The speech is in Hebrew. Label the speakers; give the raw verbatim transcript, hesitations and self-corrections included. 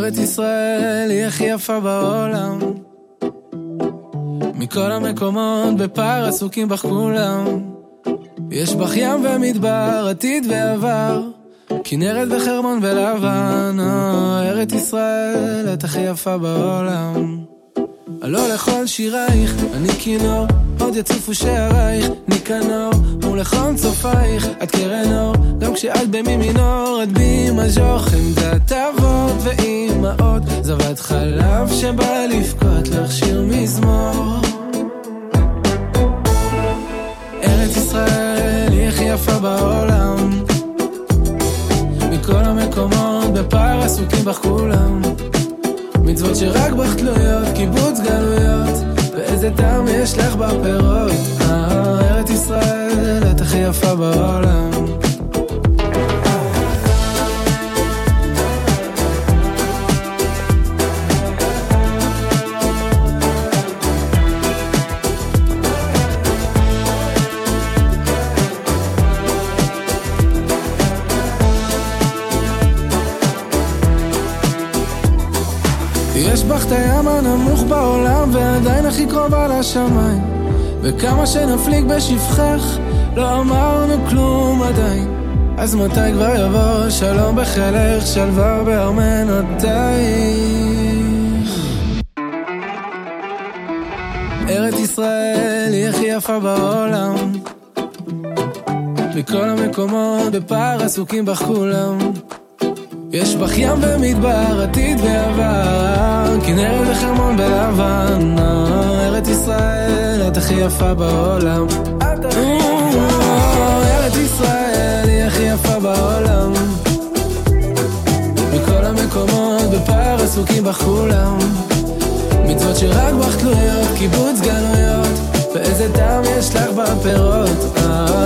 Speaker 1: ארץ ישראל היא הכי יפה בעולם, מכל המקומות בפער עסוקים בך כולם. יש בך ים ומדבר, עתיד ועבר, כנרת וחרמון ולבן. ארץ ישראל את הכי יפה בעולם. עלו לכל שירייך, אני כינור, עוד יצופו שערייך, ניקנור, ולכל צופייך, את קרן אור, גם כשאת במינור, את בי מז'ור, חמדת אבות ואימהות, זבת חלב שבא לבכות לך שיר מזמור. ארץ ישראל היא הכי יפה בעולם, מכל המקומות בפער עסוקים בך כולם. מצוות שרק בך תלויות, קיבוץ גלויות, ואיזה טעם יש לך בפירות. ארץ ישראל את הכי יפה בעולם. יש בך את הים הנמוך בעולם ועדיין הכי קרובה לשמיים, וכמה שנפליג בשפחך לא אמרנו כלום עדיין. אז מתי כבר יבוא שלום בחילך, שלווה בארמנותייך. ארץ ישראל היא הכי יפה בעולם, מכל המקומות בפער עסוקים בך כולם. יש בך ים ומדבר, עתיד ועבר, כנרת וחרמון בלבן. ארץ ישראל את הכי יפה בעולם. ארץ ישראל היא הכי יפה בעולם, מכל המקומות בפער עסוקים בך כולם. מצוות שרק בך תלויות, קיבוץ גלויות, ואיזה טעם יש לך בפירות.